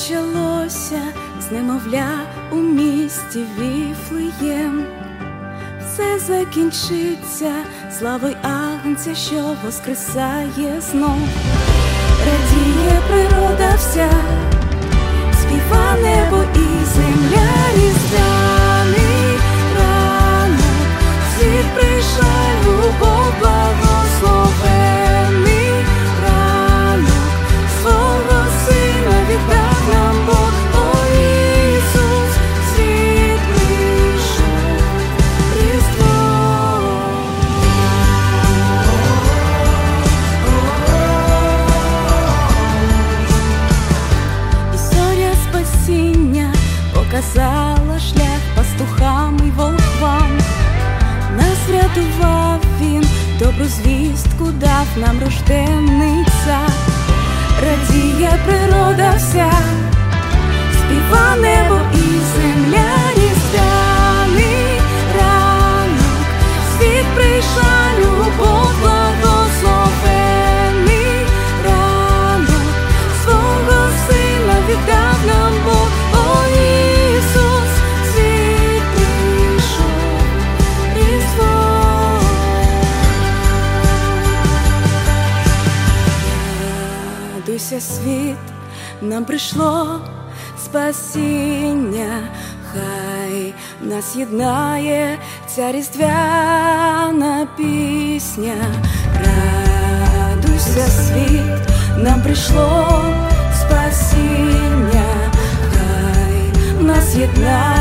почалося з немовля у місті Віфлеєм. Все закінчиться славою Агнця, що воскресає знов. Радіє природа вся, співа небо і земля, різдвяний ранок, світ прийшла любов, благословений ранок, свого сина віддав нам Бог. О, Ісус, світ прийшов, Різдво. І зоря спасіння показала шлях пастухам і волхвам. Нас врятував Він, добру звістку дав нам рожденний цар. Радіє природа вся, співа небо і земля, різдвяний ранок, світ прийшла любов, благословений ранок, свого сина віддав нам Бог. О, Ісус, світ прийшов, Різдво. Радуйся, світ, нам прийшло спасіння, хай нас єднає ця різдвяна пісня. Радуйся, світ, нам прийшло спасіння, хай нас єднає